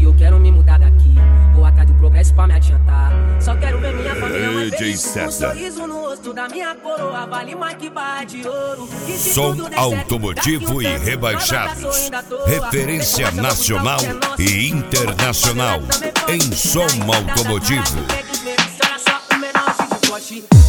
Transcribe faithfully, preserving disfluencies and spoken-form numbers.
eu quero me mudar daqui. Vou atrás do progresso pra me adiantar. Só quero ver minha família mais D J feliz. Um César. sorriso no rosto da minha coroa vale mais que barra de ouro. E se Som tudo der certo, automotivo daqui um e tempo, rebaixados. nós vai tá sorrindo à toa. Referência Depois eu vou nacional mostrar o que é nosso. e internacional em som automotivo. Olha só o menorzinho de pote.